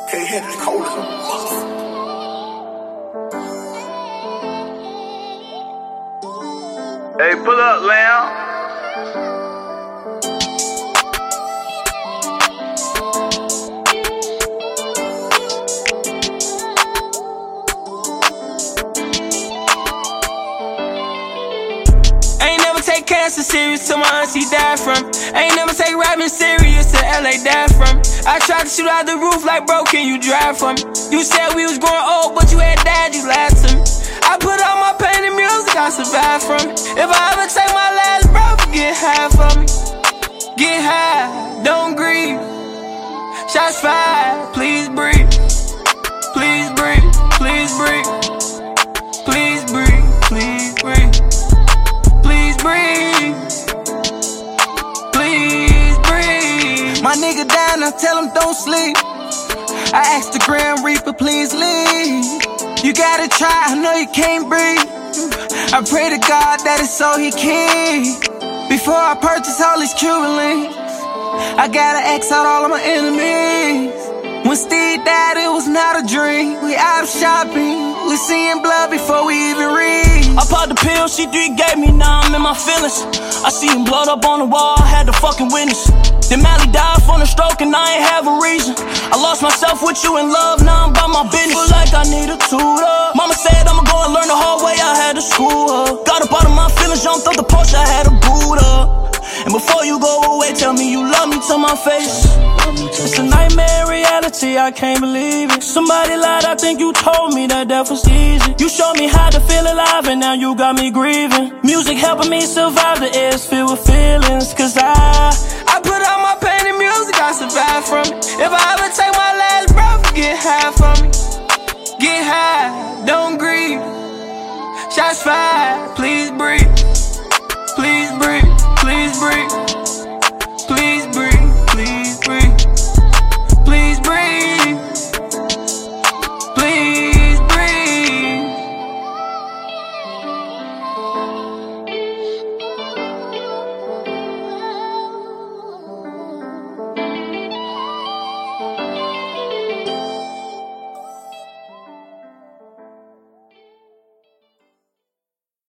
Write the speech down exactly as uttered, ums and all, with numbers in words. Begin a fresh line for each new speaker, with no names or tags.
Can't handle the cold as a motherfucker.
Hey, pull up, lamb.
Ain't never take cancer serious till my auntie died from. Ain't never take rapping serious till L A died from. I tried to shoot out the roof like, bro, can you drive for me? You said we was growing old, but you had died, you lied to me. I put all my pain in music, I survived from it. If I ever take my last breath, get high for me. Get high, don't grieve. Shots fired, please breathe. Please breathe, please breathe. Please breathe, please breathe. Please breathe. Please breathe. My nigga down, I tell him don't sleep. I asked the Grand Reaper, please leave. You gotta try, I know you can't breathe. I pray to God that it's so he can. Before I purchase all these Cuban links, I gotta X out all of my enemies. When Steve died, it was not a dream. We out shopping, we seeing blood before we even read. I popped the pill, she three gave me, now I'm in my feelings. I see him blood up on the wall, I had to fucking witness. Then Mally died from a stroke and I ain't have a reason. I lost myself with you in love, now I'm about my business. Feel like I need a tutor. Mama said I'ma go and learn the hard way, I had to school her. Got up out of my feelings, jumped off the porch, I had to boot up. And before you go away, tell me you love me to my face. It's a nightmare reality, I can't believe it. Somebody lied, I think you told me that death was easy. You showed me how to feel alive and now you got me grieving. Music helping me survive, the air's filled with feelings. Cause I, I put all my pain in music, I survive from it. If I ever take my last breath, get high for me. Get high, don't grieve. Shots fired.